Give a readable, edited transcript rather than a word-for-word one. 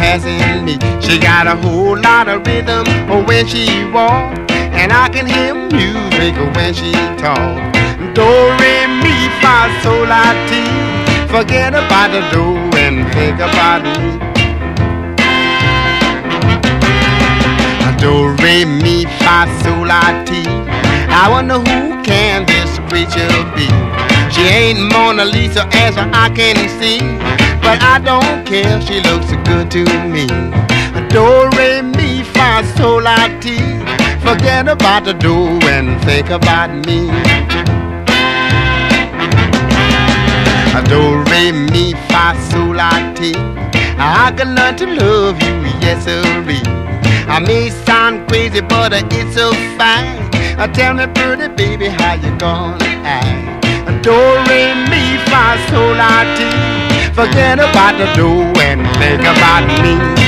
passing me. She got a whole lot of rhythm when she walk, and I can hear music when she talk. Do, re, mi, fa, sol, la, ti. Forget about the do and think about me. Do, re, mi, fa, sol, la, ti. I wonder who can this creature be. She ain't Mona Lisa as I can see, but I don't care, she looks good to me. Do, re, mi, fa, sol, la, ti. Forget about the do and think about me. Do, re, mi, fa, sol, la, ti. I can learn to love you, yes sirree. I may sound crazy, but it's so fine. Tell me, pretty baby, how you gonna act? Do, re, mi, fa, sol, la, ti. Forget about the do and think about me.